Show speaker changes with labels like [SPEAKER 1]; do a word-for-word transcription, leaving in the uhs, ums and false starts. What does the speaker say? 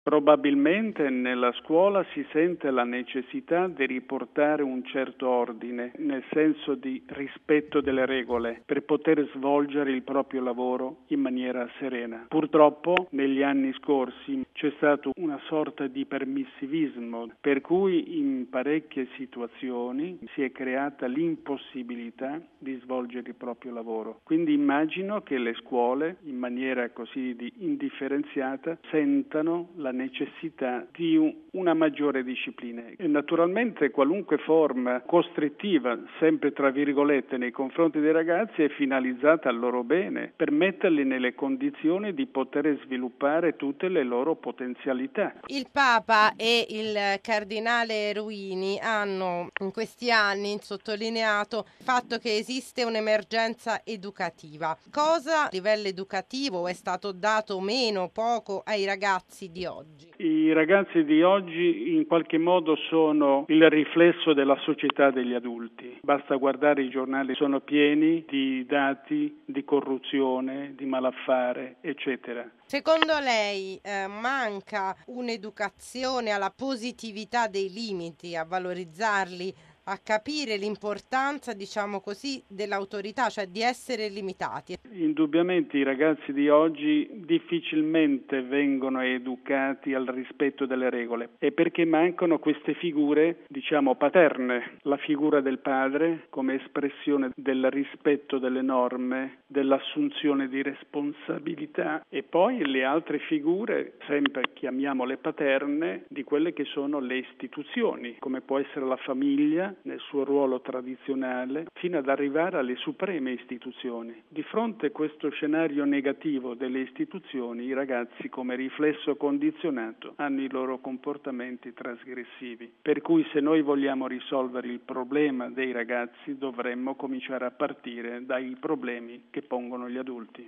[SPEAKER 1] Probabilmente nella scuola si sente la necessità di riportare un certo ordine, nel senso di rispetto delle regole, per poter svolgere il proprio lavoro in maniera serena. Purtroppo negli anni scorsi c'è stato una sorta di permissivismo, per cui in parecchie situazioni si è creata l'impossibilità di svolgere il proprio lavoro. Quindi immagino che le scuole, in maniera così di indifferenziata, sentano la necessità di un, una maggiore disciplina e naturalmente qualunque forma costrittiva, sempre tra virgolette, nei confronti dei ragazzi è finalizzata al loro bene, per metterli nelle condizioni di poter sviluppare tutte le loro potenzialità.
[SPEAKER 2] Il Papa e il Cardinale Ruini hanno in questi anni sottolineato il fatto che esiste un'emergenza educativa. Cosa a livello educativo è stato dato meno, poco ai ragazzi di oggi?
[SPEAKER 1] I ragazzi di oggi in qualche modo sono il riflesso della società degli adulti. Basta guardare i giornali, sono pieni di dati di corruzione, di malaffare, eccetera.
[SPEAKER 2] Secondo lei eh, manca un'educazione alla positività dei limiti, a valorizzarli, a capire l'importanza, diciamo così, dell'autorità, cioè di essere limitati?
[SPEAKER 1] Indubbiamente i ragazzi di oggi difficilmente vengono educati al rispetto delle regole e perché mancano queste figure, diciamo, paterne, la figura del padre come espressione del rispetto delle norme, dell'assunzione di responsabilità e poi le altre figure, sempre chiamiamole paterne, di quelle che sono le istituzioni, come può essere la famiglia nel suo ruolo tradizionale, fino ad arrivare alle supreme istituzioni. Di fronte a questo scenario negativo delle istituzioni, i ragazzi come riflesso condizionato hanno i loro comportamenti trasgressivi. Per cui se noi vogliamo risolvere il problema dei ragazzi dovremmo cominciare a partire dai problemi che pongono gli adulti.